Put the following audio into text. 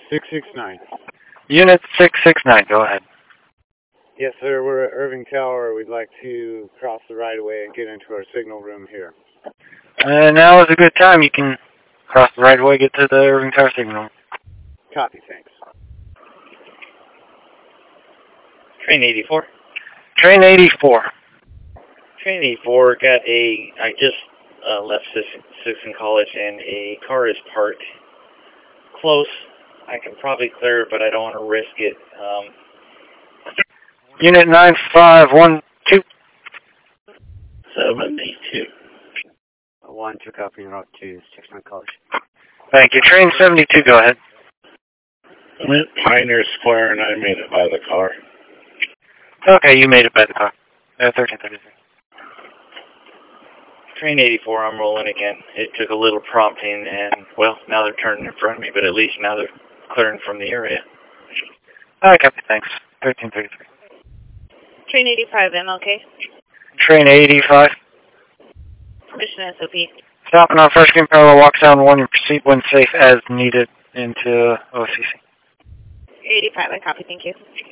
669. Unit 669, go ahead. Yes, sir. We're at Irving Tower. We'd like to cross the right-of-way and get into our signal room here. Now is a good time. You can cross the right of way, get to the Irving Tower signal. Copy, thanks. Train 84. Train 84. Train 84 I just left Citizen College and a car is parked close. I can probably clear it, but I don't want to risk it. Unit 9512. 72. 1-2 copy, you're up to 69 College. Thank you. Train 72, go ahead. I'm at Pioneer Square and I made it by the car. Okay, you made it by the car. 1333. Train 84, I'm rolling again. It took a little prompting and, well, now they're turning in front of me, but at least now they're clearing from the area. Alright, copy, thanks. 1333. Train 85, MLK. Train 85. Mission SOP. Stopping on first green parallel, walk sound 1, and proceed when safe as needed into OCC. 85, I copy, thank you.